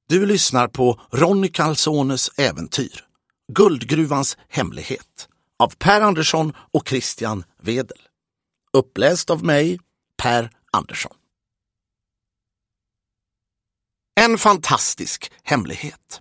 Du lyssnar på Ronny Calzones äventyr, Guldgruvans hemlighet, av Per Andersson och Christian Wedel. Uppläst av mig, Per Andersson. En fantastisk hemlighet.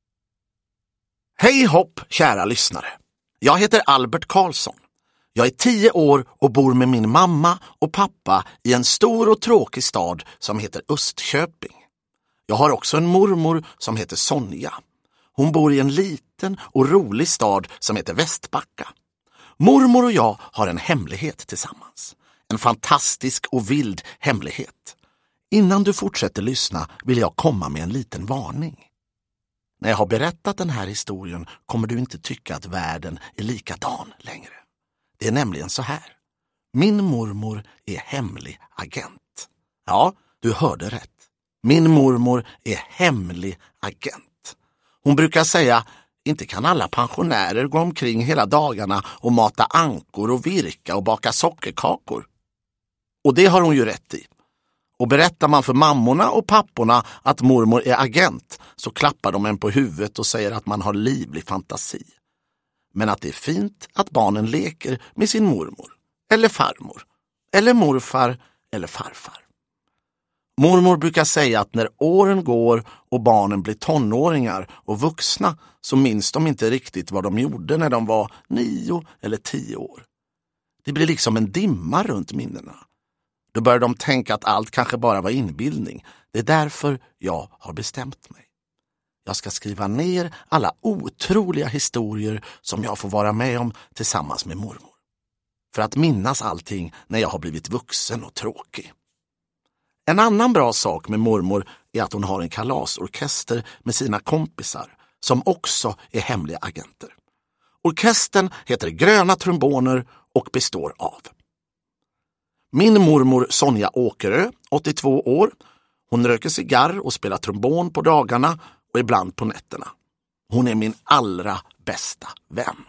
Hej hopp, kära lyssnare. Jag heter Albert Karlsson. Jag är 10 år och bor med min mamma och pappa i en stor och tråkig stad som heter Östköping. Jag har också en mormor som heter Sonja. Hon bor i en liten och rolig stad som heter Västbacka. Mormor och jag har en hemlighet tillsammans. En fantastisk och vild hemlighet. Innan du fortsätter lyssna vill jag komma med en liten varning. När jag har berättat den här historien kommer du inte tycka att världen är likadan längre. Det är nämligen så här. Min mormor är hemlig agent. Ja, du hörde rätt. Min mormor är hemlig agent. Hon brukar säga, inte kan alla pensionärer gå omkring hela dagarna och mata ankor och virka och baka sockerkakor. Och det har hon ju rätt i. Och berättar man för mammorna och papporna att mormor är agent så klappar de en på huvudet och säger att man har livlig fantasi. Men att det är fint att barnen leker med sin mormor, eller farmor, eller morfar, eller farfar. Mormor brukar säga att när åren går och barnen blir tonåringar och vuxna så minns de inte riktigt vad de gjorde när de var 9 eller 10 år. Det blir liksom en dimma runt minnena. Då börjar de tänka att allt kanske bara var inbildning. Det är därför jag har bestämt mig. Jag ska skriva ner alla otroliga historier som jag får vara med om tillsammans med mormor. För att minnas allting när jag har blivit vuxen och tråkig. En annan bra sak med mormor är att hon har en kalasorkester med sina kompisar som också är hemliga agenter. Orkestern heter Gröna tromboner och består av min mormor Sonja Åkerö, 82 år. Hon röker cigarr och spelar trombon på dagarna och ibland på nätterna. Hon är min allra bästa vän.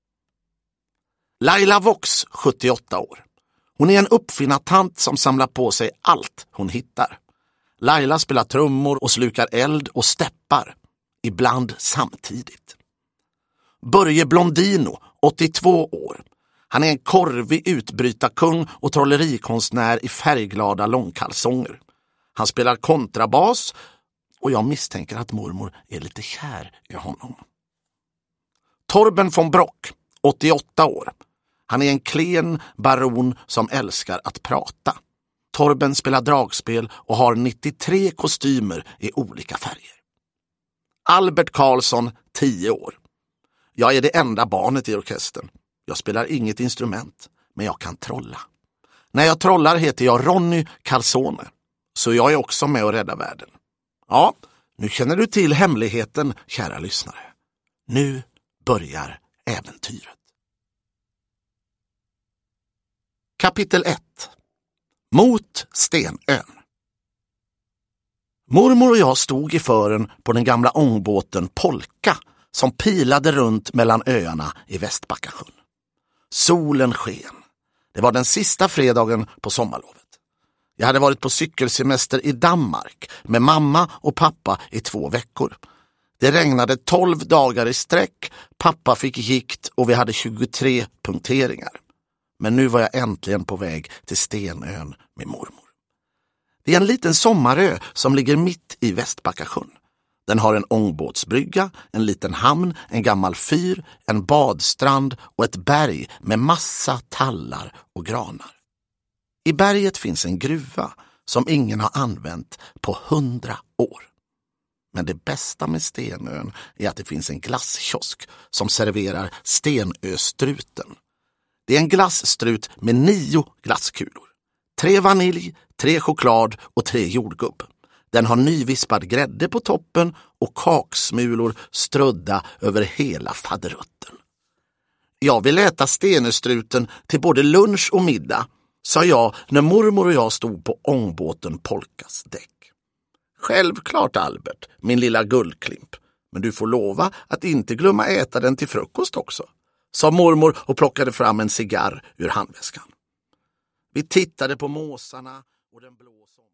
Laila Vox, 78 år. Hon är en uppfinnartant som samlar på sig allt hon hittar. Laila spelar trummor och slukar eld och steppar, ibland samtidigt. Börje Blondino, 82 år. Han är en korvig utbrytarkung och trollerikonstnär i färgglada långkalsonger. Han spelar kontrabas och jag misstänker att mormor är lite kär i honom. Torben von Brock, 88 år. Han är en klen baron som älskar att prata. Torben spelar dragspel och har 93 kostymer i olika färger. Albert Karlsson, 10 år. Jag är det enda barnet i orkestern. Jag spelar inget instrument, men jag kan trolla. När jag trollar heter jag Ronny Calzone, så jag är också med och rädda världen. Ja, nu känner du till hemligheten, kära lyssnare. Nu börjar äventyret. Kapitel 1. Mot Stenön. Mormor och jag stod i fören på den gamla ångbåten Polka som pilade runt mellan öarna i Västbackasjön. Solen sken. Det var den sista fredagen på sommarlovet. Jag hade varit på cykelsemester i Danmark med mamma och pappa i 2 veckor. Det regnade 12 dagar i sträck, pappa fick gikt och vi hade 23 punkteringar. Men nu var jag äntligen på väg till Stenön med mormor. Det är en liten sommarö som ligger mitt i Västbackasjön. Den har en ångbåtsbrygga, en liten hamn, en gammal fyr, en badstrand och ett berg med massa tallar och granar. I berget finns en gruva som ingen har använt på 100 år. Men det bästa med Stenön är att det finns en glasskiosk som serverar Stenöstruten. Det är en glasstrut med 9 glasskulor. 3 vanilj, 3 choklad och 3 jordgubb. Den har nyvispad grädde på toppen och kaksmulor strödda över hela faderutten. Jag vill äta Stenöstruten till både lunch och middag, sa jag när mormor och jag stod på ångbåten Polkas däck. Självklart, Albert, min lilla guldklimp. Men du får lova att inte glömma äta den till frukost också, sa mormor och plockade fram en cigarr ur handväskan. Vi tittade på måsarna och den blå sommaren.